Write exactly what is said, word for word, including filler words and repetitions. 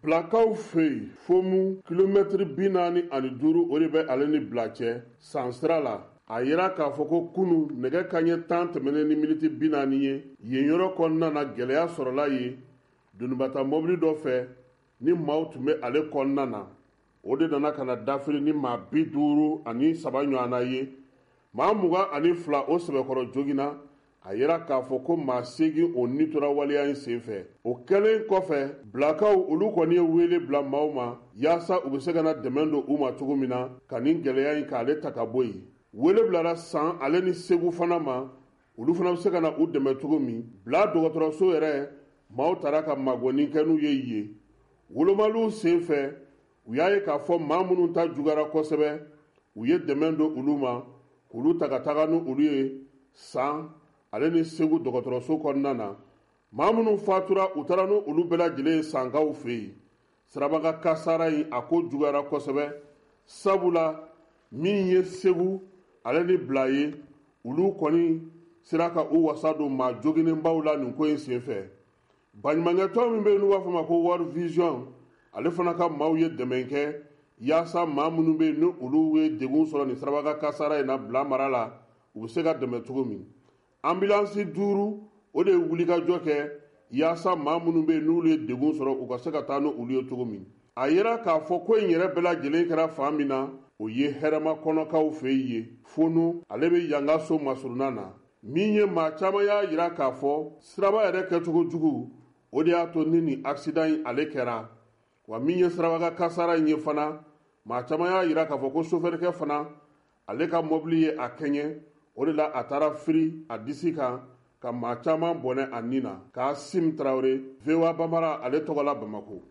Bilakaw fɛ yen fomu kilomɛtiri bi naani ani duuru o de bɛ ale ni Bila cɛ san sira la. A yira k'a fɔ ko kunu nɛgɛ kanɲɛ tan tɛmɛnen ni miniti bi naani ye yen yɔrɔ kɔnɔna na gɛlɛya sɔrɔla ye donibata mobili dɔ fɛ ni maaw tun bɛ ale kɔnɔna na. O de nana ka na dafiri ni maa bi duuru ani saba ɲɔgɔnna ye. Maa mugan ani fila o sɛbɛkɔrɔ joginna. A yira k'a fɔ ko maa seegin o nitora waleya in senfɛ. O kɛlen kɔfɛ Bilakaw olu kɔni ye wele bila maaw ma yaasa u bɛ se ka na dɛmɛ don u ma cogo min na ka nin gɛlɛya in k'ale ta ka bɔ yen. Wele bilara san ale ni Segu fana ma olu fana bɛ se ka na u dɛmɛ cogo min. Bila dɔgɔtɔrɔso yɛrɛ maaw taara ka magɔni kɛ n'u ye yen. Wolomaliw senfɛ u y'a ye k'a fɔ maa minnu ta jugara kosɛbɛ u ye dɛmɛ don olu ma k'olu ta ka taga ni olu ye san ale ni Segu dɔgɔtɔrɔso kɔnɔna na. Maa minnu fatura u taara ni olu bɛɛ lajɛlen ye Sankaw fɛ yen. Sirabaga kasara in a ko jugara kosɛbɛ sabula min ye Segu ale ni Bila ye olu kɔni sera ka u wasa don maa joginnenbaw la nin ko in senfɛ. Baɲumankɛtɔn min bɛ yen n'u b'a fɔ ma ko World Vision ale fana ka maaw ye dɛmɛ kɛ yaasa maa minnu bɛ yen ni olu ye degun sɔrɔ nin sirabaga kasara in na Bila mara la u bɛ se ka dɛmɛ cogo min. Ambulansi duuru o de ye wulikajɔ kɛ yaasa maa minnu bɛ yen n'olu ye degun sɔrɔ u ka se ka taa n'olu ye cogo min. A yira k'a fɔ ko in yɛrɛ bɛɛ lajɛlen kɛra fan min na o ye hɛrɛma kɔnɔkaw fɛ yen ye. Fonu ale bɛ yanga so masurunan na. Min ye maa caman y'a yira k'a fɔ siraba yɛrɛ kɛcogo jugu o de y'a to ni nin accident in ale kɛra. Wa min ye sirabaga kasara in ye fana maa caman y'a yira k'a fɔ ko sofɛrikɛ fana ale ka mobili ye a kɛɲɛ. O de la a taara firi a disi kan ka maa caman bɔnɛ a nin na. K'a Sim Tarawele, V O A Banbara ale tɔgɔ la Bamako.